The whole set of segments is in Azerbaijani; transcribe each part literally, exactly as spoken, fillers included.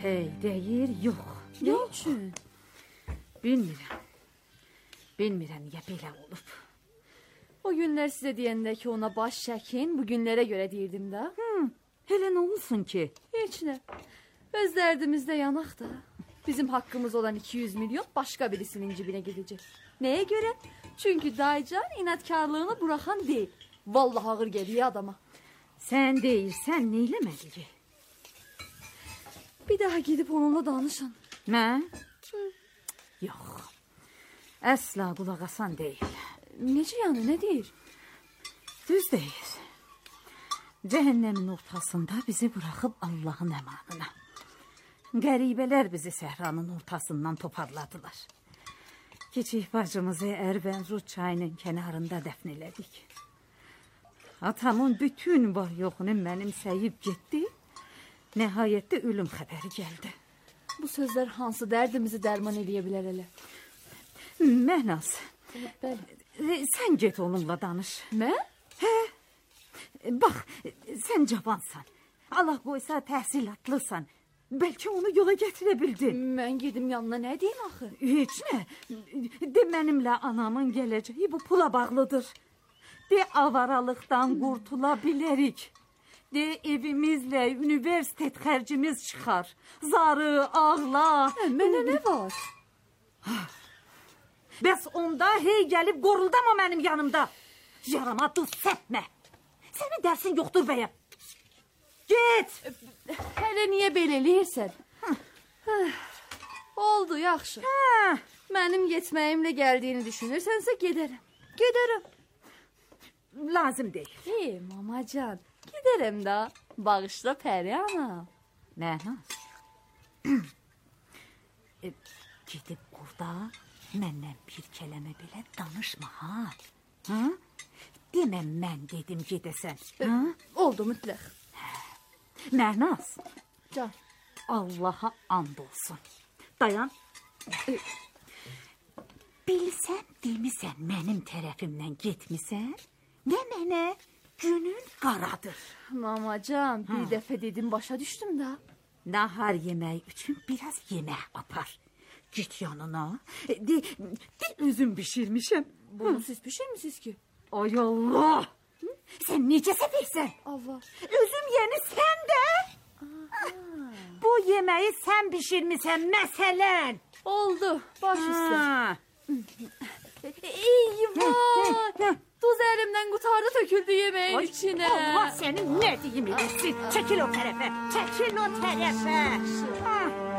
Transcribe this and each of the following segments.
Hey, deyir, yox. Nə üçün? Bilmirəm. Bilmirəm, niyə belə olub. O günlər sizə deyəndə ki, ona baş çəkin, bu günlərə görə deyirdim də. Hmm, elə nə olsun ki? Heç nə. Öz dərdimizdə yanaq da. Bizim haqqımız olan iki yüz milyon başqa birisinin cibinə gedəcək. Nəyə görə? Çünki dayıcan inatkarlığını buraxan deyil. Vallahi ağır geliyor adama. Sən deyirsən, nə eləməliyik? Bir daha gidip onunla danışın. Mən? Yox. Əsla qulaq asan deyil. Necə yəni, nə deyir? Düz deyir. Cəhənnəmin ortasında bizi buraxıb Allahın əmanına. Qəribələr bizi səhranın ortasından toparladılar. Kiçik bacımızı Ərvənrud çayının kənarında dəfn elədik. Atamın bütün var yoxunu mənim səyib getdi. Nəhayətdə ölüm xəbəri gəldi. Bu sözlər hansı dərdimizi dərman edə bilər elə? Məhnaz. Bəli. Sən get onunla danış. Mən? Hə. Bax, sən cavansan. Allah qoysa təhsilatlısan. Bəlkə onu yola gətirə bildin. Mən gedim yanına, nə deyim axı? Heç nə. De mənimlə anamın gələcəyi bu pula bağlıdır. De avaralıqdan qurtula bilərik. De evimizlə universitet xərcimiz çıxar. Zarı, ağla. Hə, mənə nə var? Bəs onda hey gəlib qoruldama mənim yanımda. Yarama duz səpmə. Sənin dərsin yoxdur bəyəm. Get. Hələ niyə belə eləyirsən? Oldu, yaxşı. Hə. Mənim getməyimlə gəldiyini düşünürsənsə gedərəm. Gedərəm. Lazım deyil. Hey, mamacan, gedərəm də. Bağışla Pəri ana. Məhnaz. e, gedib burada məndən bir kələmə belə danışma, ha? Ha? Deməm mən dedim gedəsən. Ha? Oldu mütləq. Məhnaz. Can. Allaha and olsun. Dayan. E, bilsən, demisən mənim tərəfimdən getmisən, nə mənə günün qaradır. Mamacan, bir ha. dəfə dedim, başa düşdüm da. Nahar yemək üçün biraz yemək apar. Git yanına. De, de özüm bişirmişəm. Bunu Hı. siz pişirmişsiniz ki? Ay Allah. Hı? Sen necə səpirsən? Allah. Özüm yeni sən də. Bu yeməyi sən pişirmişsən məsələn. Oldu. Baş üstə. Eyvah. Tuz əlimdən qutardı, töküldü yeməyin Ay, içinə. Allah sənin nə deyim edilsin. Çəkil o tərəfə. Çəkil o tərəfə. Ha.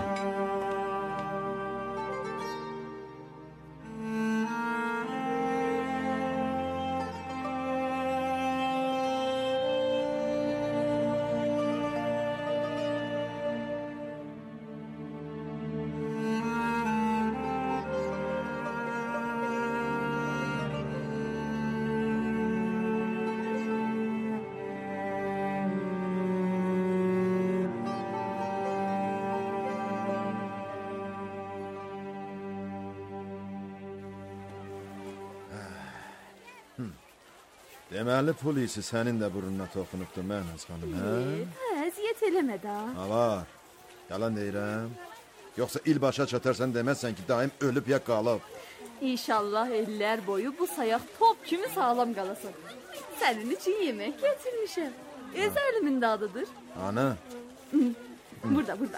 Deməli pul isi sənin də burnuna toxunubdur Məhnaz xanım, hə? Hə, əziyyət eləmə də. Ha var, yalan deyirəm. Yoxsa il başa çatarsan deməzsən ki, daim ölüb ya qalıb. İnşallah ellər boyu bu sayaq top kimi sağlam qalasın. Sənin üçün yemək gətirmişəm. Öz əlimin dadıdır. Ana? Burada, burada.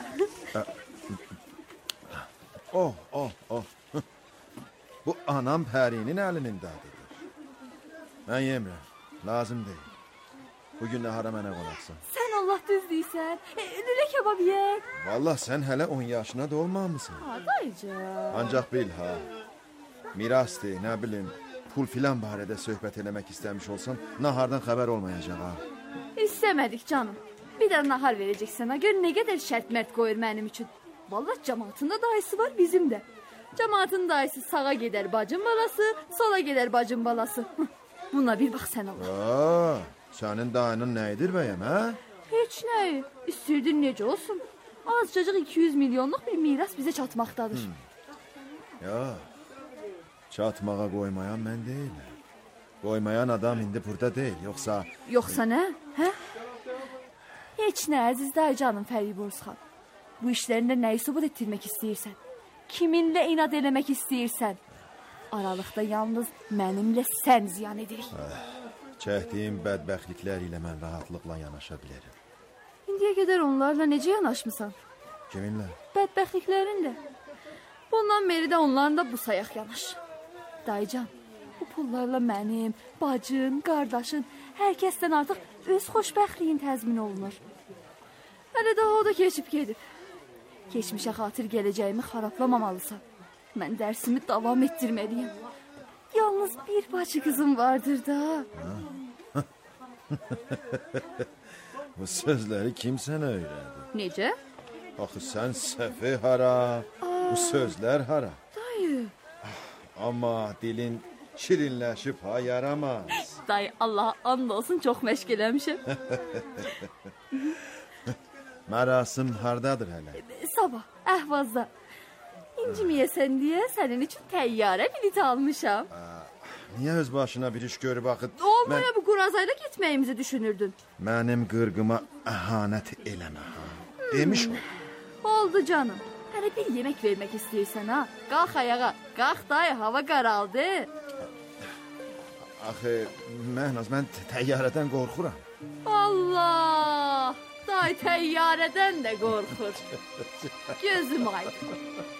Oh, oh, oh. Bu anam Pərinin əlinin dadıdır. Mən yemirəm, lazım deyil. Bugün nahara mənə qonaqsan. Sən Allah düz deyirsən, e, lülə kebab yək. Vallahi sən hələ on yaşına da olmamışsın. Ha, dayıcı. Ancaq bil ha, mirasdır, nə bilim, pul filan barədə söhbət eləmək istəmiş olsan, nahardan xəbər olmayacaq ha. İstəmədik canım. Bir də nahar verəcəksən ha, gör nə qədər şərt mərd qoyur mənim üçün. Vallahi cəmaatında dayısı var, bizim də. Cəmaatın dayısı sağa gedər bacım balası, sola gedər bacım balası. Buna bir bax sən Allah. Aa, sənin dayının nəyidir bəyəm, hə? Heç nəyi. İstirdin necə olsun? Azcacıq iki yüz milyonluq bir miras bizə çatmaqdadır. Hmm. Ya, çatmağa qoymayan mən deyiləm. Qoymayan adam indi burada deyil, yoxsa... Yoxsa nə, hə? Heç nə, əziz dayı canım Fərib Orsxan. bu işlərində nəyi sübut etdirmək istəyirsən? Kiminlə inad eləmək istəyirsən? Aralıqda yalnız mənimlə sən ziyan edirik. Çəkdiyim bədbəxtliklər ilə mən rahatlıqla yanaşa bilərəm. İndiyə qədər onlarla necə yanaşmısan? Kiminlə? Bədbəxtliklərinlə. Bundan beri də onlarla bu sayaq yanaş. Dayıcan, bu pullarla mənim, bacın, qardaşın, hər kəsdən artıq öz xoşbəxtliyin təzmin olunur. Hələ daha o da keçib gedib. Keçmişə xatir gələcəyimi xarablamamalısın. Mən dərsimi davam etdirməliyim. Yalnız bir bacı qızım vardır da. Bu sözləri kim sənə öyrədi? Necə? Axı sən səfi hara, Aa, bu sözlər hara? Dayı. Amma dilin şirinləşib ha yaramaz. Dayı, Allaha and olsun çox məşq eləmişəm. Mərasim hardadır hələ? Sabah, Əhvazda. İnciməyəsən deyə sənin üçün təyyarə bileti almışam. Aa, niyə öz başına bir iş görüb axı? Olmaya mən... bu Qurazayla getməyimizi düşünürdün. Mənim qırğıma əhanət eləmə ha. Demiş ol. Oldu canım. Hələ bir yemək vermək istəyirsən ha. Qalx ayağa. Qalx dayı, hava qaraldı. Axı, Məhnaz, mən təyyarədən qorxuram. Allah! Day təyyarədən də qorxur. Gözüm aydın.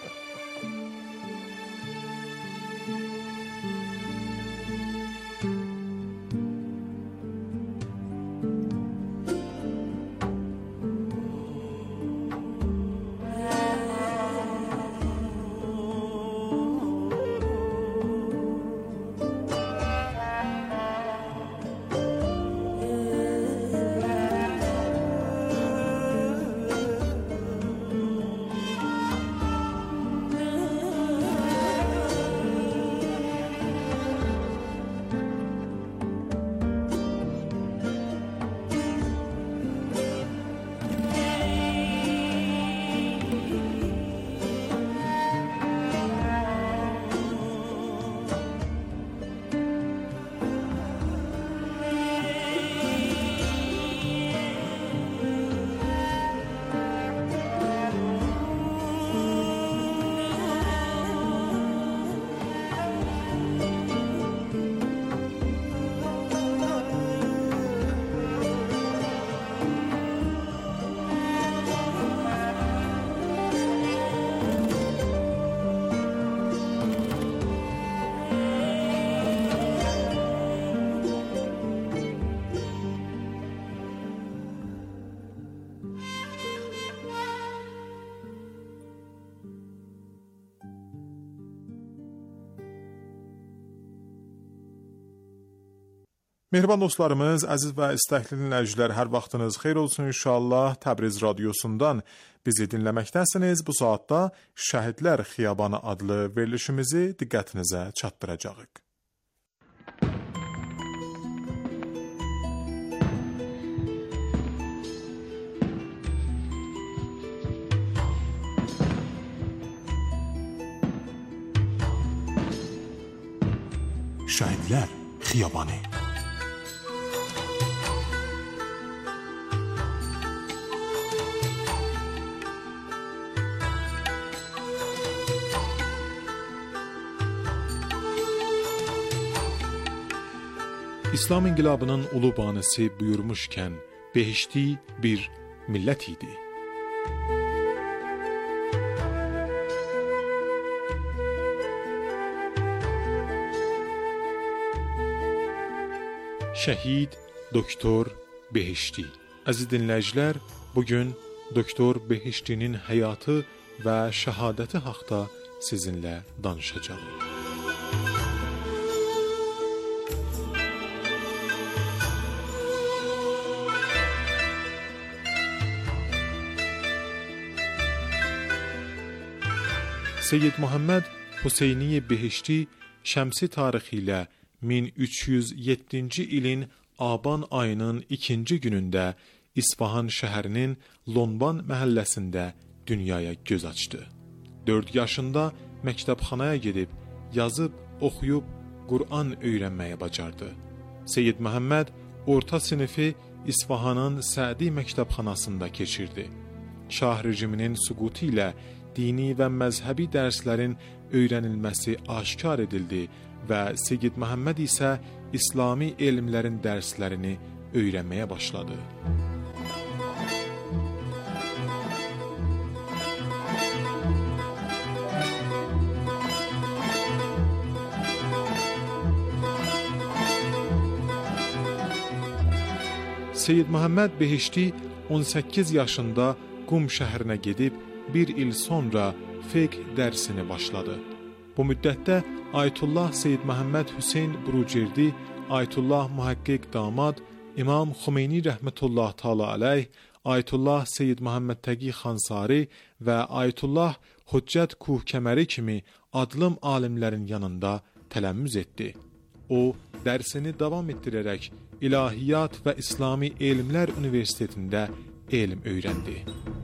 Mehriban dostlarımız, əziz və istəkli dinləyicilər, hər vaxtınız xeyir olsun inşallah. Təbriz radiosundan bizi dinləməkdəsiniz. Bu saatda Şəhidlər Xiyabanı adlı verilişimizi diqqətinizə çatdıracağıq. Şəhidlər Xiyabanı. İslam inqilabının ulu banisi buyurmuşkən, behişti bir millət idi. Şəhid, doktor, behişti. Əziz dinləyicilər, bugün doktor Behiştinin həyatı və şəhadəti haqda sizinlə danışacağım. Seyyid Muhammed Hüseyni Behişti şəmsi tarixi ilə min üç yüz yeddinci ilin Aban ayının ikinci günündə İsfahan şəhərinin Lonban məhəlləsində dünyaya göz açdı. dörd yaşında məktəbxanaya gedib, yazıb, oxuyub, Qur'an öyrənməyə bacardı. Seyyid Muhammed orta sinifi İsfahanın Sədi məktəbxanasında keçirdi. Şah rejiminin süqutu ilə dini və məzhəbi dərslərin öyrənilməsi aşkar edildi və Seyyid Məhəmməd isə İslami elmlərin dərslərini öyrənməyə başladı. Seyyid Məhəmməd Behişti on səkkiz yaşında Qum şəhərinə gedib bir il sonra fiqh dərsini başladı. Bu müddətdə Ayətullah Seyyid Məhəmməd Hüseyn Burucerdi, Ayətullah Muhaqqiq Damad, İmam Xümeyni rəhmətullah təala aleyh, Ayətullah Seyyid Məhəmməd Təqi Xansari və Ayətullah Hüccət Kuhkəməri kimi adlım alimlərin yanında tələmmüz etdi. O, dərsini davam etdirərək İlahiyyat və İslami Elmlər Universitetində elm öyrəndi.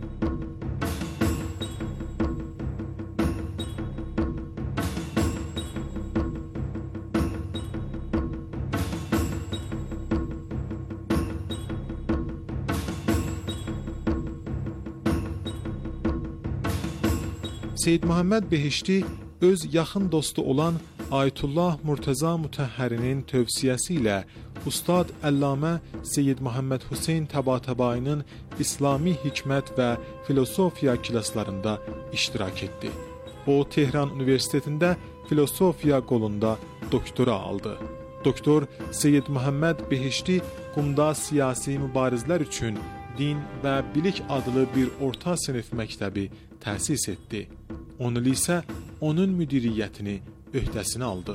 Seyyid Məhəmməd Behişti öz yaxın dostu olan Ayətullah Murtəza Mütəhhərinin tövsiyəsi ilə Ustad Əllamə Seyyid Məhəmməd Hüseyn Təbatəbayının İslami hikmət və filosofiya klaslarında iştirak etdi. O, Tehran Universitetində filosofiya qolunda doktora aldı. Doktor Seyyid Məhəmməd Behişti Qumda siyasi mübarizlər üçün Din və Bilik adlı bir orta sinif məktəbi təsis etdi. on il isə onun müdiriyyətini öhdəsinə aldı.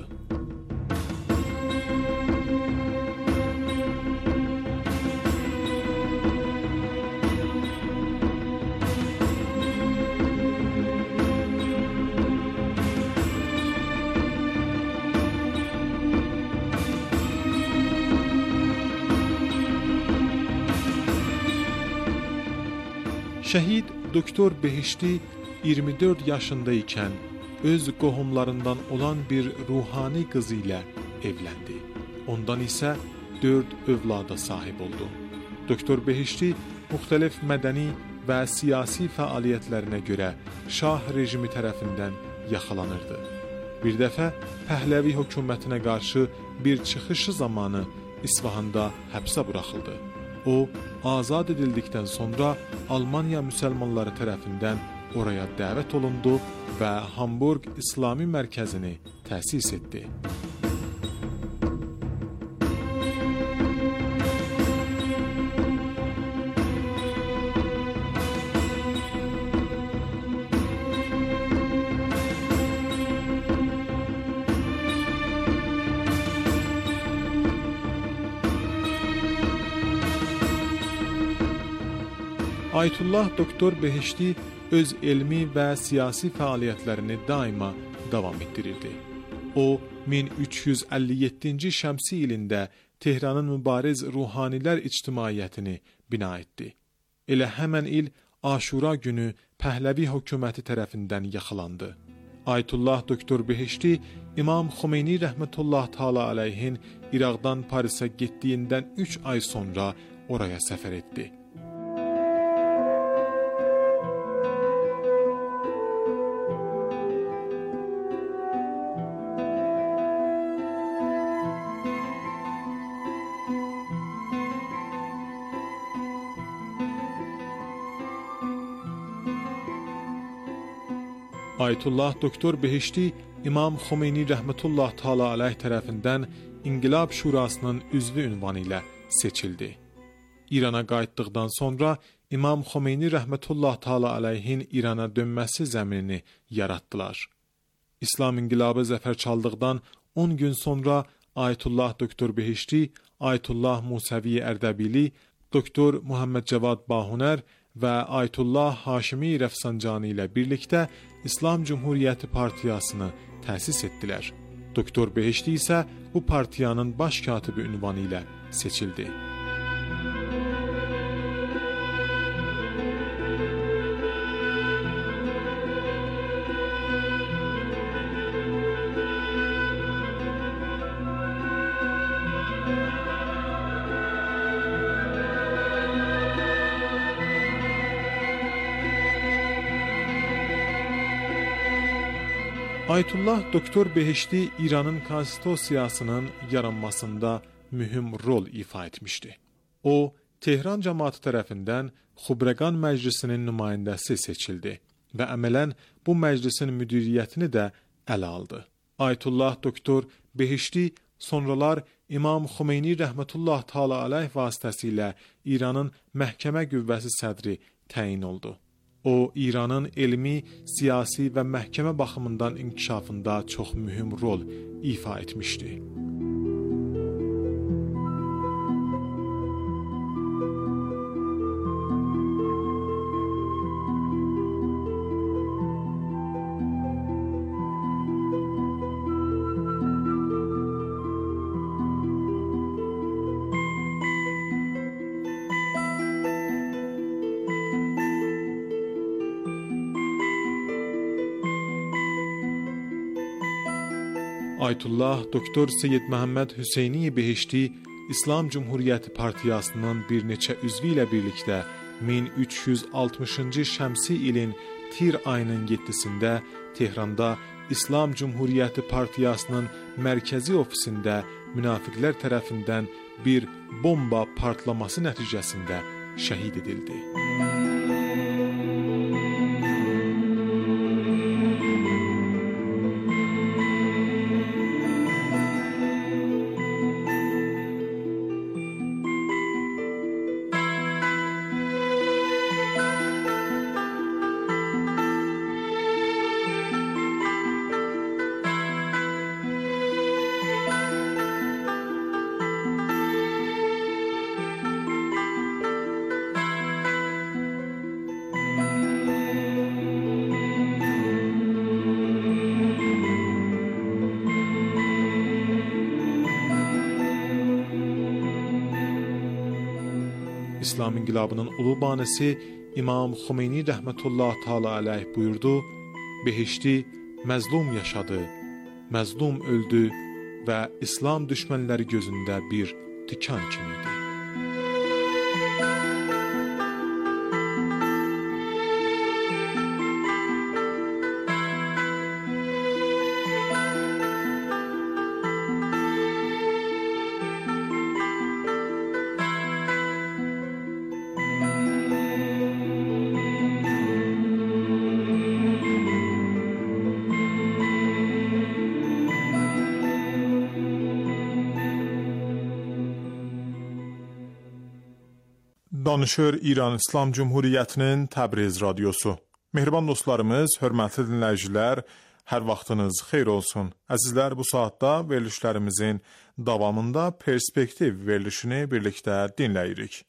Şəhid Doktor Behişti iyirmi dörd yaşında ikən öz qohumlarından olan bir ruhani qızı ilə evləndi. Ondan isə dörd övlada sahib oldu. Doktor Behişti müxtəlif mədəni və siyasi fəaliyyətlərinə görə Şah rejimi tərəfindən yaxalanırdı. Bir dəfə Pəhləvi hökumətinə qarşı bir çıxışı zamanı İsfahanda həbsə buraxıldı. O, azad edildikdən sonra Almaniya müsəlmanları tərəfindən oraya dəvət olundu və Hamburg İslami mərkəzini təsis etdi. Ayətullah Doktor Behişti öz elmi və siyasi fəaliyyətlərini daima davam etdirirdi. O, min üç yüz əlli yeddinci şəmsi ilində Tehranın mübariz ruhanilər ictimaiyyətini bina etdi. Elə həmən il Aşura günü Pəhləvi hökuməti tərəfindən yaxalandı. Ayətullah Doktor Behişti İmam Xümeyni rəhmətullah təala aleyhin İraqdan Parisə getdiyindən üç ay sonra oraya səfər etdi. Ayətullah Doktor Behişti İmam Xümeyni rəhmətullah təala aleyh tərəfindən İnqilab Şurasının üzvü ünvanı ilə seçildi. İrana qayıtdıqdan sonra İmam Xümeyni rəhmətullah təala aleyhin İrana dönməsi zəminini yaratdılar. İslam İnqilabı zəfər çaldıqdan on gün sonra Ayətullah Doktor Behişti, Ayətullah Musəvi Ərdəbili, Doktor Muhammed Cavad Bahunər və Ayətullah Haşimi Rəfsanjani ilə birlikdə İslam Cumhuriyyəti Partiyasını təsis etdilər. Doktor Behişti isə bu partiyanın baş katibi ünvanı ilə seçildi. Ayətullah Doktor Behişti İranın konstitusiyasının yaranmasında mühüm rol ifa etmişdi. O, Tehran cəmaatı tərəfindən Xubreqan Məclisinin nümayəndəsi seçildi və əmələn bu məclisin müdiriyyətini də ələ aldı. Ayətullah Doktor Behişti sonralar İmam Xomeyni rəhmətullah təala aleyh vasitəsilə İranın məhkəmə qüvvəsi sədri təyin oldu. O, İranın elmi, siyasi və məhkəmə baxımından inkişafında çox mühüm rol ifa etmişdi. Ayətullah Doktor Seyyid Məhəmməd Hüseyni Behişti İslam Cumhuriyyəti Partiyasının bir neçə üzvü ilə birlikdə min üç yüz altmışıncı şəmsi ilin Tir ayının yeddisində Tehranda İslam Cumhuriyyəti Partiyasının mərkəzi ofisində münafiqlər tərəfindən bir bomba partlaması nəticəsində şəhid edildi. İslam İnqilabının ulu banisi İmam Xomeyni rəhmətullah təala aleyh buyurdu: Behişti məzlum yaşadı, məzlum öldü və İslam düşmənləri gözündə bir tikan kimiydi. Danışır İran İslam Cumhuriyyətinin Təbriz radiosu. Mehriban dostlarımız, hörmətli dinləyicilər, hər vaxtınız xeyir olsun. Əzizlər, bu saatda verilişlərimizin davamında perspektiv verilişini birlikdə dinləyirik.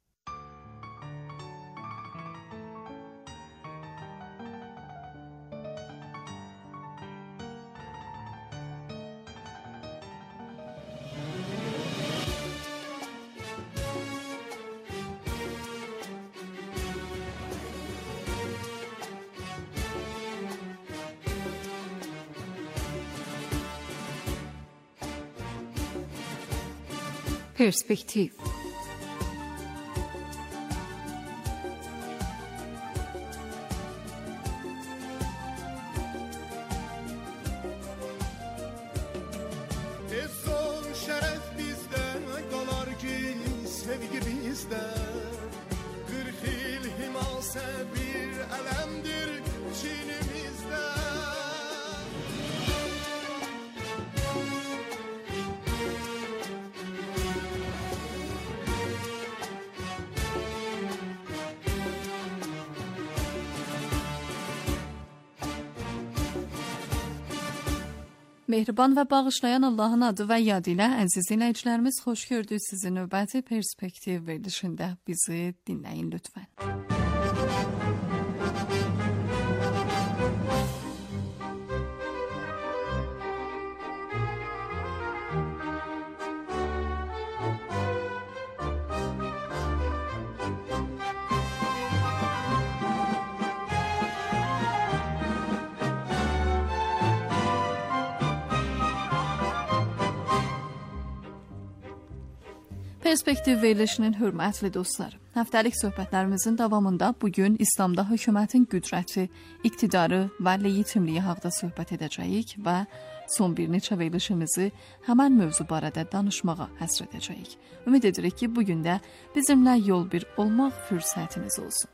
Perspektiv. Son şeref bizde kalar ki sevgi bizde. Kırk yıl himase bir elemdir çinimizde. Mehriban və bağışlayan Allahın adı və yad ilə əziz dinləyicilərimiz, xoş gördük sizi növbəti perspektiv verilişində. Bizi dinləyin lütfən. Perspektiv verilişinin hörmətli dostları. Həftəlik söhbətlərimizin davamında bugün İslamda hökumətin qüdrəti, iqtidarı və legitimliyi haqqında söhbət edəcəyik və son bir neçə verilişimizi həmən mövzu barədə danışmağa həsr edəcəyik. Ümid edirik ki, bugün də bizimlə yol bir olmaq fürsətiniz olsun.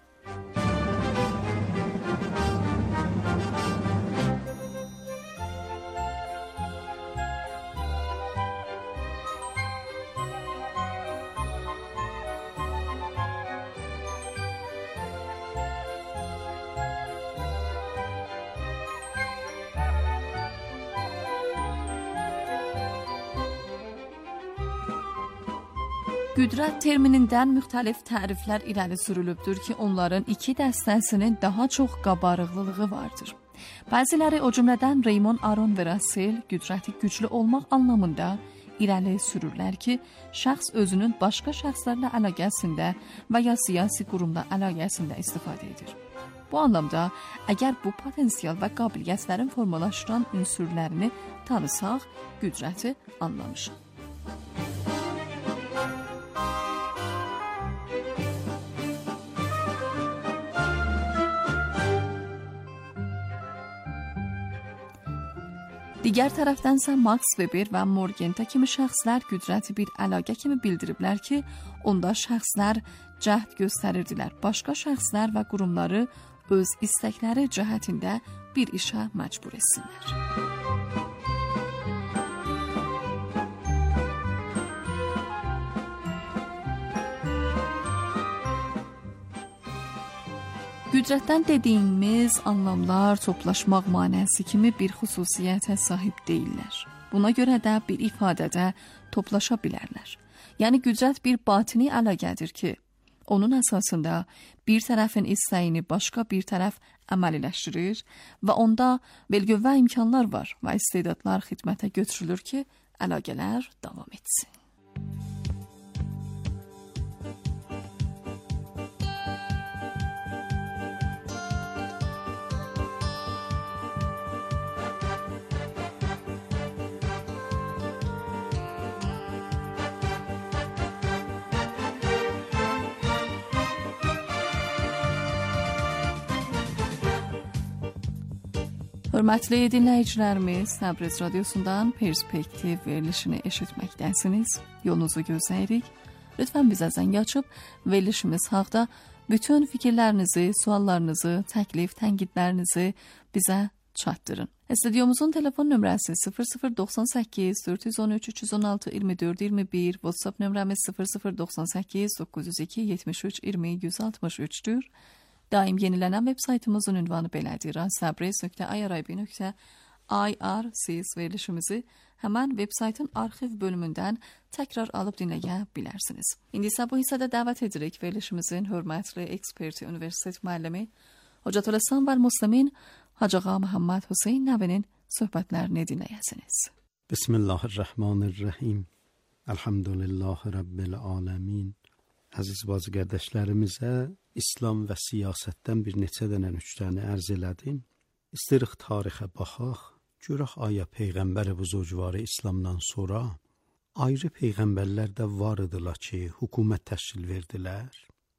Qüdrət terminindən müxtəlif təriflər irəli sürülübdür ki, onların iki dəstəsinin daha çox qabarıqlılığı vardır. Bəziləri, o cümlədən Raymond Aron və Russell, qüdrəti güclü olmaq anlamında irəli sürürlər ki, şəxs özünün başqa şəxslərlə əlaqəsində və ya siyasi qurumla əlaqəsində istifadə edir. Bu anlamda, əgər bu potensial və qabiliyyətlərin formalaşdıran ünsürlərini tanısaq, qüdrəti anlamışıq. Digər tərəfdənsə Max Weber və Morgentha kimi şəxslər qüdrəti bir əlaqə kimi bildiriblər ki, onda şəxslər cəhd göstərirdilər, başqa şəxslər və qurumları öz istəkləri cəhətində bir işə məcbur etsinlər. Qüdrətdən dediyimiz anlamlar toplaşmaq mənası kimi bir xüsusiyyətə sahib deyillər. Buna görə də bir ifadədə toplaşa bilərlər. Yəni qüdrət bir batini əlaqədir ki, onun əsasında bir tərəfin istəyini başqa bir tərəf əməliləşdirir və onda belqüvvə imkanlar var və istedadlar xidmətə götürülür ki, əlaqələr davam etsin. Hörmətli dinləyicilərimiz, Təbriz radiosundan Perspektiv verilişini eşitməkdəsiniz. Yolunuzu gözləyirik. Lütfən bizə zəng açıb verilişimiz haqqında bütün fikirlərinizi, suallarınızı, təklif, tənqidlərinizi bizə çatdırın. Stüdyomuzun telefon nömrəsi sıfır sıfır doxsan səkkiz dörd yüz on üç üç yüz on altı iyirmi dörd iyirmi bir, WhatsApp nömrəmiz sıfır sıfır doxsan səkkiz doqquz yüz iki yetmiş üç iyirmi yüz altmış üçdür. Daim yenilənən web saytımızın ünvanı belədir. Təbriz nöqtə i r i b nöqtə i r siz verilişimizi həmən web saytın arxiv bölümündən təkrar alıb dinləyə bilərsiniz. İndi isə bu hissədə dəvət edirik verilişimizin hörmətli eksperti universitet müəllimi Hocatüləslam və Müslimin Hacı Ağa Məhəmməd Hüseyn Nəvinin söhbətlərini dinləyəsiniz. Bismillahirrahmanirrahim. Elhamdülillahi Rabbil aləmin. Əziz bazı qardaşlarımıza İslam və siyasətdən bir neçə dənə nüktəni ərz elədim. İstəyirik tarixə baxaq, görək aya Peyğəmbər buzurgvarı İslamdan sonra ayrı peyğəmbərlər də var idilar ki, hökumət təşkil verdilər.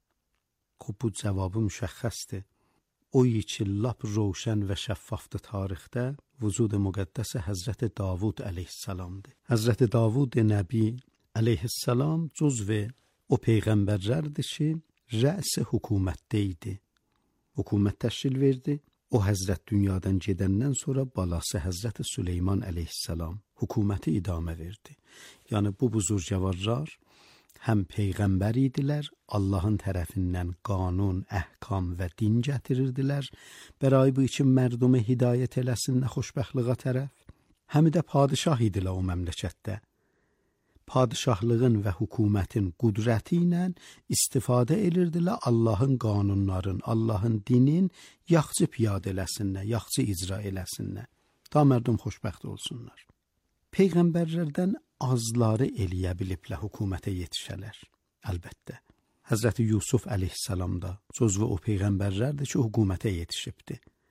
Bu cavabı müşəxxəsdir. O ki, lap roşən və şəffafdır tarixdə vücud-i müqəddəsə Həzrəti Davud əleyhissalamdır. Həzrəti Davud Nəbi əleyhissalam cüzv o peyğəmbərlərdir ki, rəs-i hökumətdə idi. Hökumət təşkil verdi. O Həzrət dünyadan gedəndən sonra balası Həzrət Süleyman əleyhissalam hökuməti idamə verdi. Yəni bu buzurgəvarlar həm peyğəmbər idilər, Allahın tərəfindən qanun, əhkam və din gətirirdilər, bəray bu üçün mərdumı hidayət eləsinlər xoşbəxtliyə tərəf. Həm də padişah idilər o məmləkətdə. Padişahlığın və hökumətin qüdrəti ilə istifadə edirdilər Allahın qanunların, Allahın dinin yaxşı piyadə eləsinlər, yaxşı icra eləsinlər. Ta mərdum xoşbəxt olsunlar. Peyğəmbərlərdən azları eləyə biliblər hökumətə yetişələr. Əlbəttə. Həzrəti Yusuf əleyhissalam da cüzvü o peyğəmbərlərdir ki, hökumətə yetişibdi.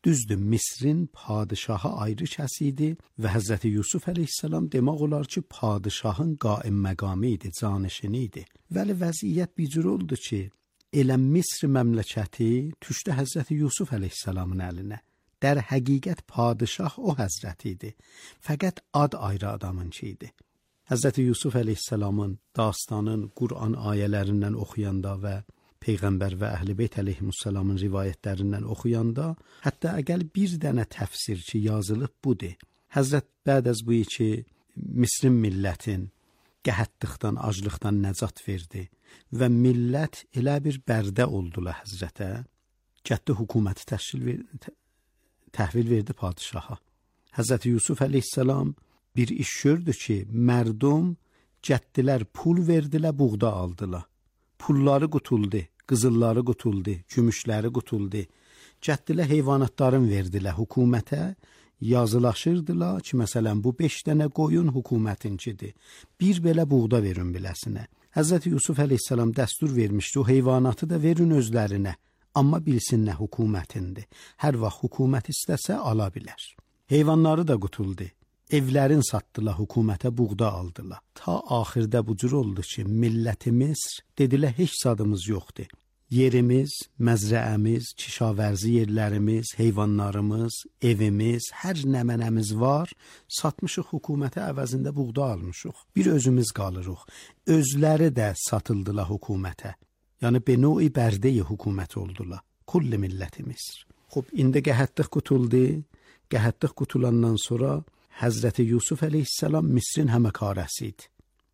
Düzdür, Misrin padişahı ayrı kəs idi və Həzrəti Yusuf əleyhissalam demək olar ki, padişahın qaim məqamı idi, canişini idi. Vəli vəziyyət bir cür oldu ki, elə Misr məmləkəti düşdü Həzrəti Yusuf əleyhissalamın əlinə. Dər həqiqət padişah o həzrət idi. Fəqət ad ayrı adamınki idi. Həzrəti Yusuf əleyhissalamın dastanın Qur'an ayələrindən oxuyanda və Peyğəmbər və Əhl-i Beyt əleyhissalamın rivayətlərindən oxuyanda, hətta əgər bir dənə təfsir ki, yazılıb budur. Həzrət bəd az bu ki, Misrin millətin qəhətlikdən, aclıqdan nəcat verdi və millət elə bir bərdə oldular Həzrətə, cəddi hökuməti təşkil verdi, təhvil verdi padişaha. Həzrəti Yusuf əleyhissalam bir iş gördü ki, mərdum cəddilər pul verdilər, buğda aldılar. Pulları qutuldu, qızılları qutuldu, gümüşləri qutuldu. Cəddilər heyvanatların verdilər hökumətə, yazılaşırdılar ki, məsələn, bu beş dənə qoyun hökumətinkidir. Bir belə buğda verin biləsinə. Həzrəti Yusuf əleyhissalam dəstur vermişdi, o heyvanatı da verin özlərinə. Amma bilsin nə hökumətindir. Hər vaxt hökumət istəsə ala bilər. Heyvanları da qutuldu. Evlərin satdılar, hökumətə buğda aldılar. Ta axirdə bu cür oldu ki, millətimiz dedilər, heç zadımız yoxdur. Yerimiz, məzrəəmiz, kişavərzi yerlərimiz, heyvanlarımız, evimiz, hər nəmənəmiz var, satmışıq hökumətə, əvəzində buğda almışıq. Bir özümüz qalırıq. Özləri də satıldılar hökumətə. Yəni, beno'i bərdə-i hökumət oldular. Kulli millətimiz. Xub, indi qəhətlik qutuldu. Qəhətlik qutulandan sonra Həzrəti Yusuf əleyhissalam Misrin həməkərəsi idi.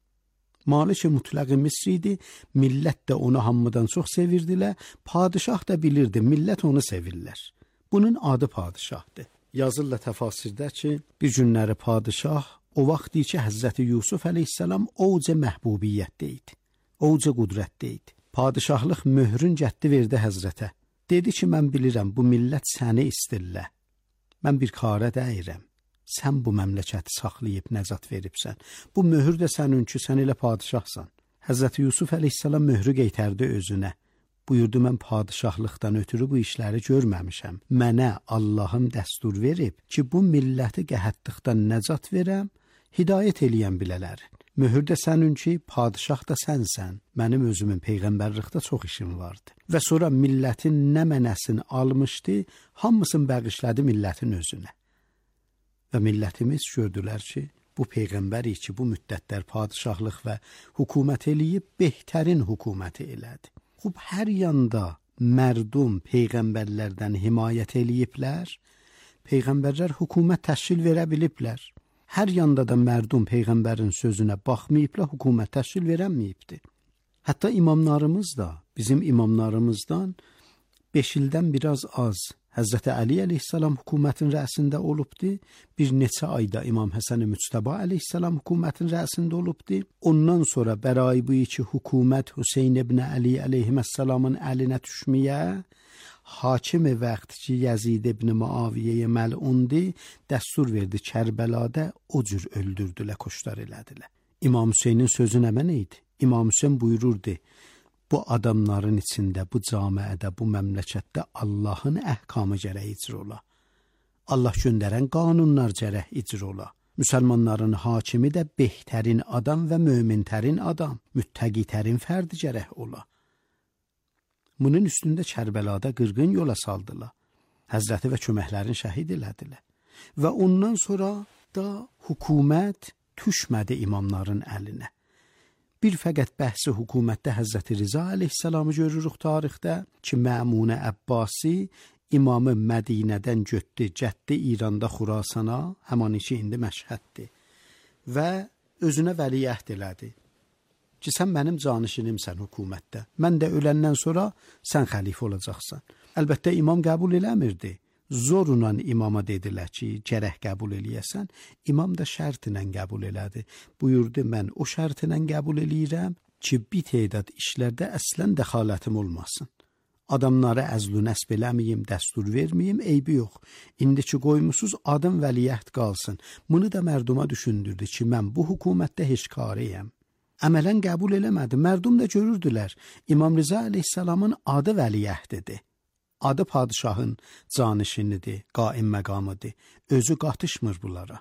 Malik mütləq Misr idi, millət də onu hamıdan çox sevirdilər, padişah da bilirdi, millət onu sevirlər. Bunun adı padişahdır. Yazırlar təfasirdə ki, bir günləri padişah o vaxt deyir ki, Həzrəti Yusuf əleyhissalam ovca məhbubiyyətdə idi, ovca qudrətdə idi. Padişahlıq möhrün cəddi verdi Həzrətə. Dedi ki, mən bilirəm, bu millət səni istirlər. Mən bir kara dəyirəm. Sən bu məmləkəti saxlayıb nəcat veribsən. Bu möhür də sənin ki, sən elə padişahsan. Həzrəti Yusuf əleyhissalam möhrü qeytərdi özünə. Buyurdu, mən padişahlıqdan ötürü bu işləri görməmişəm. Mənə Allahım dəstur verib ki, bu milləti qəhətlikdən nəcat verəm, hidayət eləyən bilələr. Möhür də sənin ki, padişah da sənsən. Mənim özümün peyğəmbərlikdə çox işim vardı. Və sonra millətin nə mənəsini almışdı, hamısını bəğişlədi millətin özünə. Və millətimiz gördülər ki, bu peyğəmbəri ki, bu müddətlər padişahlıq və hökumət eləyib, behtərin hökuməti elədi. Xub, hər yanda mərdum peyğəmbərlərdən himayət eləyiblər, peyğəmbərlər hökumət təşkil verə biliblər. Hər yanda da mərdum peyğəmbərin sözünə baxmayıblar, hökumət təşkil verəməyibdir. Hətta imamlarımız da, bizim imamlarımızdan beş ildən biraz az Həzrəti Əli əleyhissalam hökumətin rəsində olubdu. Bir neçə ayda İmam Həsən-i Müctəba əleyhissalam hökumətin rəsində olubdu. Ondan sonra bərai bu iki hökumət Hüseyn ibn Əli əleyhissalamın əlinə düşməyə, hakimi vaxt ki Yezid ibn Muaviyə məl'undi, dəstur verdi Kərbəlada o cür öldürdülər, kuşlar elədilər. İmam Hüseynin sözü nə mənə idi? İmam Hüseyn buyururdu, bu adamların içində, bu camiədə, bu məmləkətdə Allahın əhkamı gərək icra ola. Allah göndərən qanunlar gərək icra ola. Müsəlmanların hakimi də behtərin adam və mömintərin adam, müttəqitərin fərdi gərək ola. Bunun üstündə Kərbəlada qırğın yola saldılar. Həzrəti və köməklərin şəhid elədilər. Və ondan sonra da hökumət düşmədi imamların əlinə. Bir fəqət bəhsi hökumətdə Həzrəti Rıza əleyhissalamı görürük tarixdə ki, Məmunə Əbbasi imamı Mədinədən götdü, cəddi İranda Xurasana, həman işi indi Məşhəddir. Və özünə vəliəhd elədi ki, sən mənim canişinimsən hökumətdə. Mən də öləndən sonra sən xəlifə olacaqsan. Əlbəttə imam qəbul eləmirdi. Zorla imama dedilər ki, gərək qəbul eləyəsən. İmam da şərtlə qəbul elədi. Buyurdu, mən o şərtlə qəbul eləyirəm ki, bir tədad işlərdə əslən dəxalətim olmasın. Adamlara əzlü nəsb eləməyim, dəstur verməyim, eybi yox. İndiki qoymusuz adım vəliəhd qalsın. Bunu da mərduma düşündürdü ki, mən bu hökumətdə heç kariyəm. Əmələn qəbul eləmədi. Mərdum da görürdülər. İmam Rıza əleyhissalamın adı vəliəhdidir. Adı padişahın canişinidir, qaim məqamıdır. Özü qatışmır bunlara.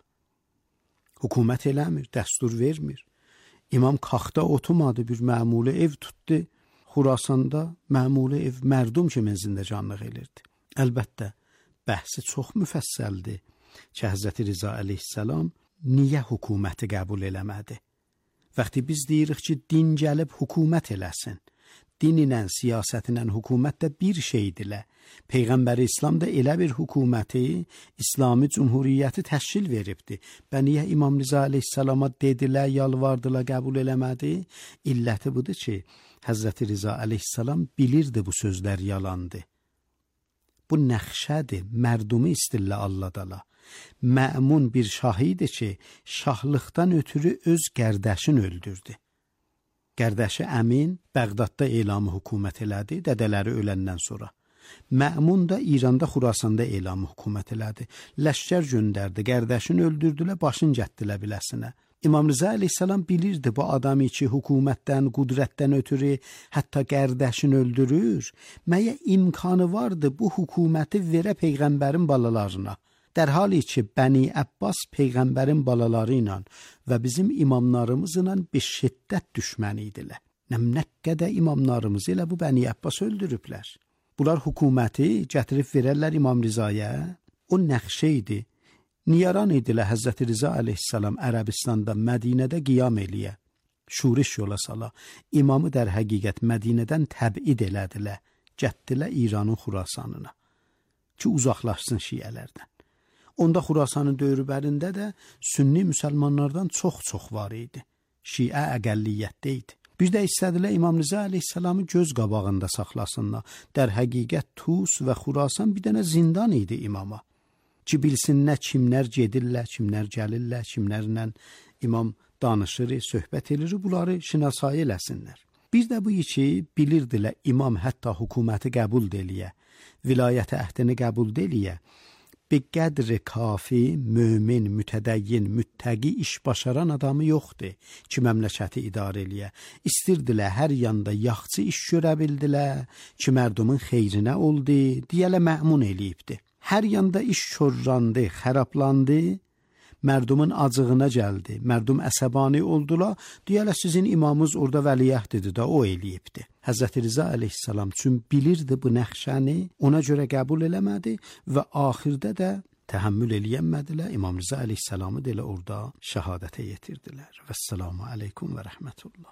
Hökumət eləmir, dəstur vermir. İmam Kaxda oturmadı, bir məmuli ev tutdu. Xurasanda məmuli ev mərdum kimi zindəcanlıq elirdi. Əlbəttə, bəhsi çox müfəssəldir ki, Həzrəti Rza əleyhissalam niyə hökuməti qəbul eləmədi? Vaxtı biz deyirik ki, din gəlib hökumət eləsin. Din ilə, siyasətinlə hökumət də bir şeydirlər. Peyğəmbər İslam da elə bir hökuməti, İslami Cumhuriyyəti təşkil veribdi. Və niyə İmam Rza əleyhissalama dedilər, yalvardılar, qəbul eləmədi? İlləti budur ki, Həzrəti Rza əleyhissalam bilirdi bu sözlər yalandı. Bu nəxşədir, mərdumi istillə alladala. Məmun bir şahidir ki, şahlıqdan ötürü öz qərdəşini öldürdü. Qərdəşi Əmin Bəğdadda elamı hökumət elədi, dədələri öləndən sonra. Məmun da İranda, Xurasanda elamı hökumət elədi. Ləşkər göndərdi, qərdəşini öldürdülər, başını gətdilər biləsinə. İmam Rza əleyhissalam bilirdi bu adamı ki, hökumətdən, qudrətdən ötürü hətta qərdəşini öldürür. Məyə imkanı vardı bu hökuməti verə Peyğəmbərin balalarına. Dərhali ki, Bəni Əbbas Peyğəmbərin balaları ilə və bizim imamlarımızla bir şiddət düşməni idilər. Nə qədər imamlarımız elə bu Bəni Əbbas öldürüblər. Bunlar hökuməti gətirib verərlər İmam Rzaya. O nəxşə idi. Niyaran idilər Həzrəti Rza əleyhissalam Ərəbistanda, Mədinədə qiyam eləyə. Şuriş yola sala. İmamı dər həqiqət Mədinədən təbid elədilər. Gətdilər İranın Xurasanına. Ki, uzaqlaşsın şiyələrdən. Onda Xurasanın dövrlərində də sünni müsəlmanlardan çox-çox var idi. Şiə əqəlliyyətdə idi. Bir də istədilər İmam Rza əleyhissalamı göz qabağında saxlasınlar. Dər həqiqət Tus və Xurasan bir dənə zindan idi imama. Ki, bilsinlər kimlər gedirlər, kimlər gəlirlər, kimlərlə imam danışır, söhbət edir, bunları şinasayı eləsinlər. Bir də bu ki, bilirdilər imam hətta hökuməti qəbul deliyə, vilayət əhdini qəbul deliyə, bir qədri kafi, mömin, mütədəyyin, müttəqi iş başaran adamı yoxdur ki, məmləkəti idarə eləyə. İstirdilər, hər yanda yaxçı iş görə bildilər ki, mərdumun xeyrinə oldu, deyələ məmun eləyibdi. Hər yanda iş şorrandı, xərablandı, mərdumun acığına gəldi, mərdum əsəbani oldular, deyələ sizin imamınız orada vəliəhdidir da, o eləyibdi. Həzrəti Rza əleyhissalam üçün bilirdi bu nəxşəni, ona görə qəbul eləmədi və axirdə də təhəmmül eləyəmmədilər. İmam Rza əleyhissalamı da elə orada şəhadətə yetirdilər. Vəssalamu aleykum və rəhmətullah.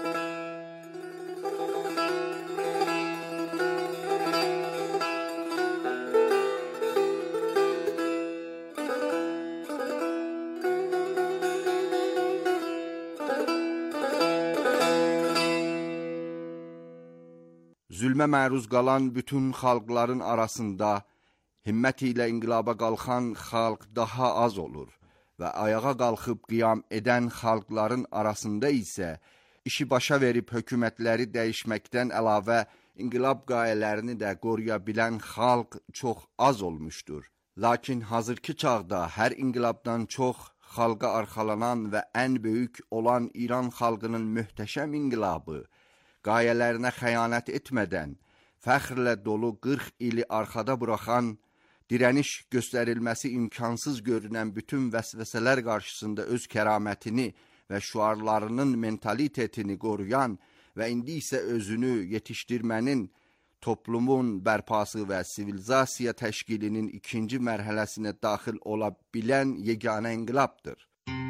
Zülmə məruz qalan bütün xalqların arasında himmət ilə inqilaba qalxan xalq daha az olur və ayağa qalxıb qiyam edən xalqların arasında isə işi başa verib hökumətləri dəyişməkdən əlavə inqilab qayələrini də qoruya bilən xalq çox az olmuşdur. Lakin hazırki çağda hər inqilabdan çox xalqa arxalanan və ən böyük olan İran xalqının möhtəşəm inqilabı, qayələrinə xəyanət etmədən, fəxrlə dolu qırx ili arxada buraxan, dirəniş göstərilməsi imkansız görünən bütün vəsvəsələr qarşısında öz kəramətini və şüarlarının mentalitetini qoruyan və indi isə özünü yetişdirmənin, toplumun bərpası və sivilizasiya təşkilinin ikinci mərhələsinə daxil ola bilən yeganə inqilabdır.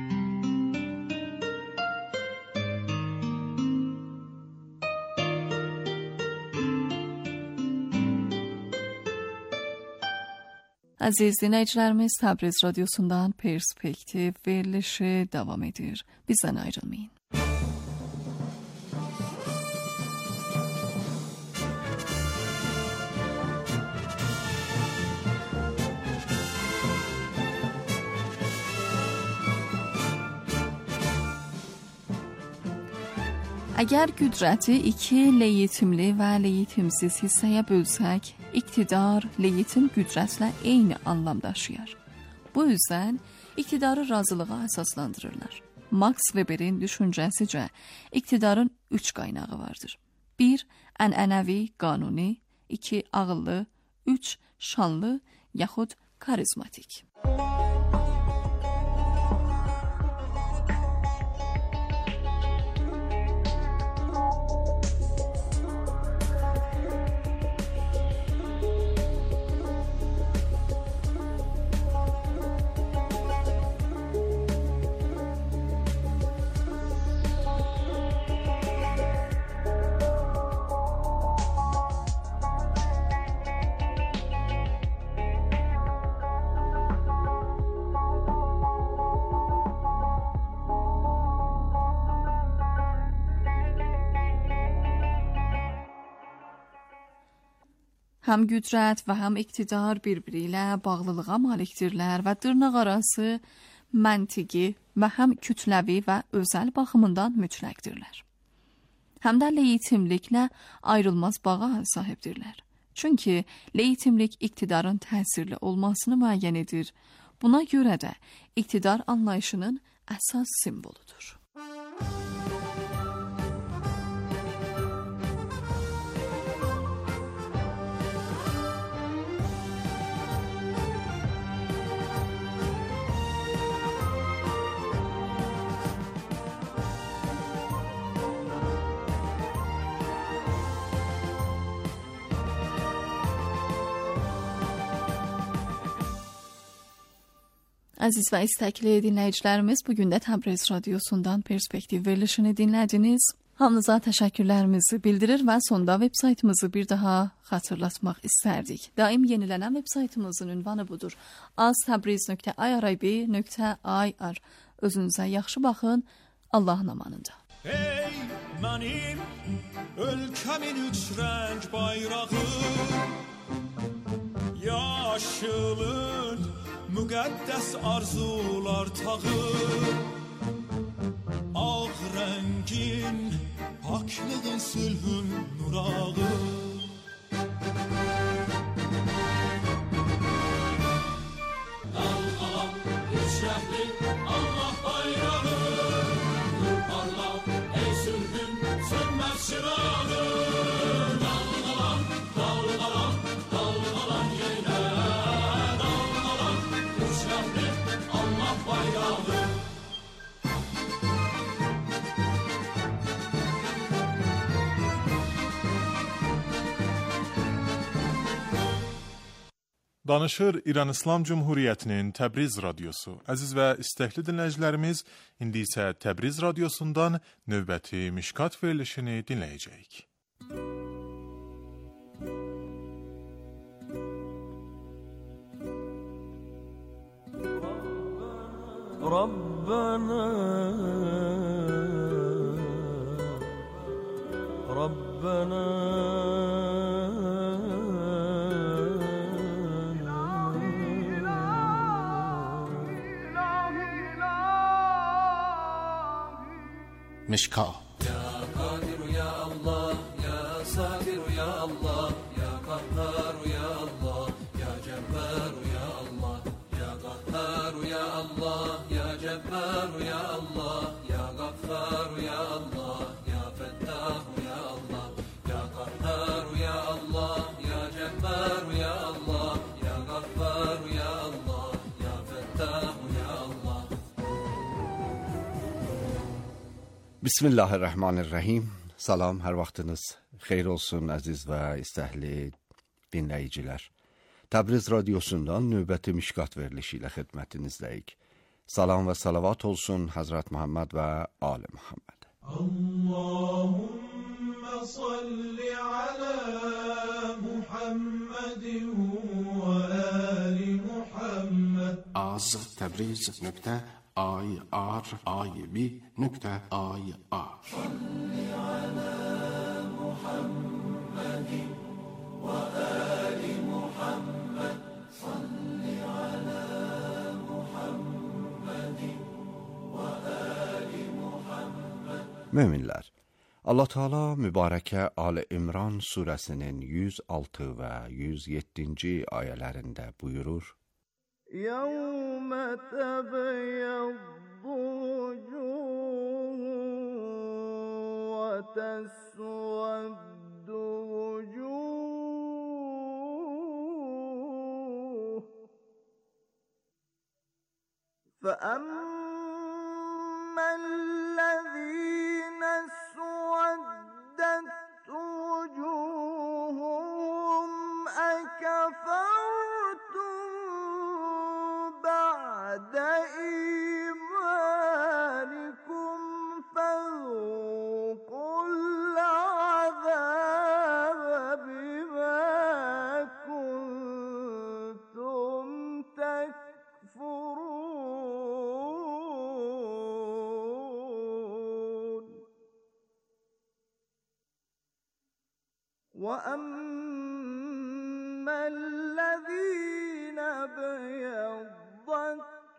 Aziz dinləyicilərimiz, Təbriz radiosundan Perspektiv verilişi davam edir. Bizdən ayrılmayın. Əgər qüdrəti iki leyitimli və leyitimsiz hissəyə bölsək, iqtidar, leyitim qüdrətlə eyni anlam daşıyar. Bu yüzden iktidarı razılığa əsaslandırırlar. Max Weber'in düşüncəsicə iktidarın üç qaynağı vardır. bir Ənənəvi, qanuni, iki Ağıllı, üç şanlı yaxud karizmatik. Həm qüdrət və həm iqtidar bir-biri ilə bağlılığa malikdirlər və dırnaqarası, məntiqi və həm kütləvi və özəl baxımından mütləqdirlər. Həm də leyitimliklə ayrılmaz bağa sahibdirlər. Çünki leyitimlik iqtidarın təsirli olmasını müəyyən edir. Buna görə də iqtidar anlayışının əsas simvoludur. Əziz və istəkli dinləyicilərimiz, bugün də Təbriz Radiosundan Perspektiv verilişini dinlədiniz. Hamınıza təşəkkürlərimizi bildirir və sonda veb saytımızı bir daha xatırlatmaq istərdik. Daim yenilənən veb saytımızın ünvanı budur. aztabriz nöqtə irib nöqtə ir. Özünüzə yaxşı baxın. Allahın amanında. Ey mənim ölkəmin üç rəng bayrağı, yaşılın müqəddəs arzular tağı, ağ rəngin paklığın sülhün nurağı. Dalğalan üç rəngli Allah bayrağı, nur parla ey sülhün sönməz çırağı. Dalğalan, dalğalan, dalğalan yenə, dalğalan üç rəngli Allah bayrağı. Danışır İran İslam Cumhuriyyətinin Təbriz radiosu. Əziz və istəkli dinləyicilərimiz, indi isə Təbriz radiosundan növbəti Mişkat verilişini dinləyəcəyik. Rabbana Rabbana مشکا Ya Kadir ya Allah, ya Sabir ya Allah, ya Kahhar ya Allah, ya Cebbar ya Allah, ya Kahhar ya Allah, ya Cebbar ya Allah, ya Ghaffar ya Allah, ya Fettah ya Allah, ya Kahhar ya Allah, ya Cebbar ya Allah, ya Ghaffar ya Allah, ya Fettah ya Allah. Bismillahirrahmanirrahim. Salam, hər vaxtınız xeyir olsun əziz və istəkli dinləyicilər. Təbriz radiosundan növbəti Mişkat verilişi ilə xidmətinizdəyik. Salam və salavat olsun Həzrət Muhammed və Ali Muhammed. Allahümme salli ala Muhammedin və ali Muhammed. از تبریز نکته آی آر آی بی نکته آی آر صلی علی محمد و آل محمد. صلی علی محمد و آل محمد. Möminlər, Allah Teala mübarəkə Ali İmran surəsinin yüz altı və yüz yeddinci ayələrində buyurur: يوم تبيض وجوه وتسود وجوه فأما الذين اسودت وجوههم أكفرتم بعد إيمانكم فذوقوا العذاب بما كنتم تكفرون وأما الذين ابيضت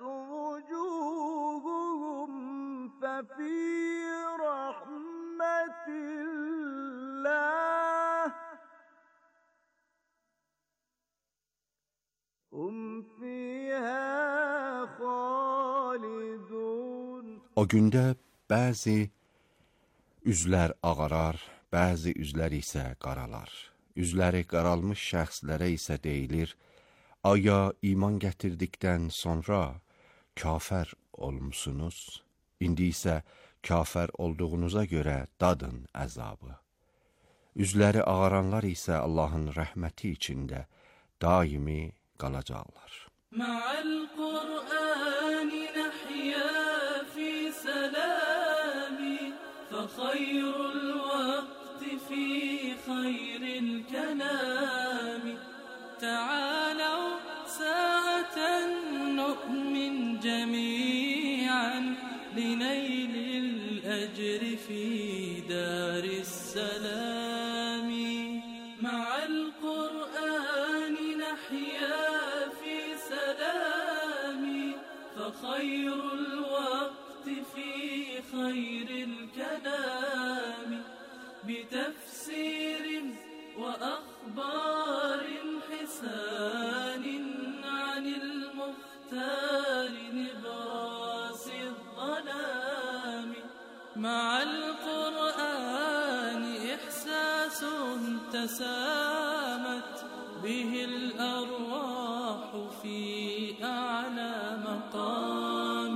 وجوههم ففي رحمة الله هم فيها خالدون. O gündə bəzi üzlər ağarar, bəzi üzlər isə qaralar. Üzləri qaralmış şəxslərə isə deyilir: "Aya iman gətirdikdən sonra kafir olmusunuz? İndi isə kafir olduğunuza görə dadın əzabı." Üzləri ağaranlar isə Allahın rəhməti içində daimi qalacaqlar. Ma'al Qur'ani nahya fi salami fa khayrul waqti fi khayril kalami ta'alaw sa'atan nu'min jami'an linaylil ajri fi daris salami ma'al Qur'ani nahya fi salami fa khayrul waqti fi khayril kalami بتفسير وأخبار حسان عن المختار نبراس الظلام مع القرآن إحساس تسامت به الأرواح في أعلى مقام.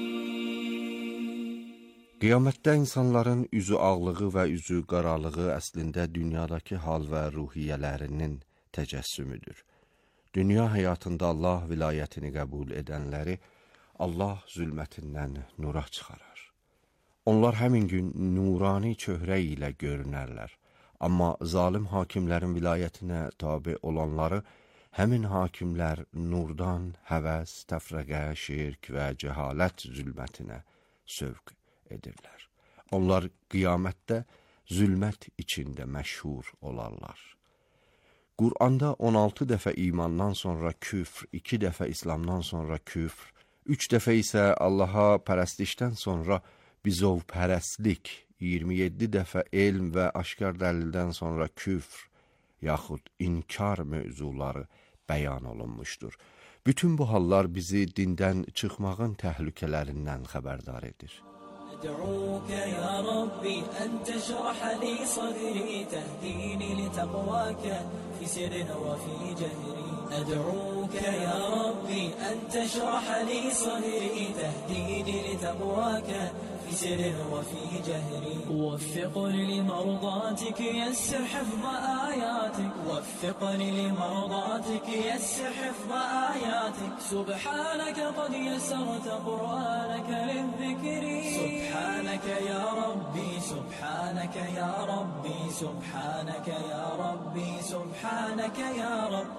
Qiyamətdə insanların üzü ağlığı və üzü qaralığı əslində dünyadakı hal və ruhiyyələrinin təcəssümüdür. Dünya həyatında Allah vilayətini qəbul edənləri Allah zülmətindən nura çıxarar. Onlar həmin gün nurani çöhrə ilə görünərlər. Amma zalim hakimlərin vilayətinə tabi olanları həmin hakimlər nurdan həvəs, təfrəqə, şirk və cəhalət zülmətinə sövq edirlər. Onlar qiyamətdə zülmət içində məşhur olarlar. Qur'anda on altı dəfə imandan sonra küfr, iki dəfə İslamdan sonra küfr, üç dəfə isə Allaha pərəstişdən sonra bizovpərəstlik, iyirmi yeddi dəfə elm və aşkar dəlildən sonra küfr, yaxud inkar mövzuları bəyan olunmuşdur. Bütün bu hallar bizi dindən çıxmağın təhlükələrindən xəbərdar edir. أدعوك يا ربي أن تشرح لي صدري تهديني لتقواك في سر وفي جهري أدعوك يا ربي أن تشرح لي صدري تهديني لتقواك في سر وفي جهري وفقني لمرضاتك يسر حفظ آياتك وفقني لمرضاتك يسر حفظ آياتك سبحانك قد يسرت قرآنك للذكر سبحانك يا ربي سبحانك يا ربي سبحانك يا ربي سبحانك يا رب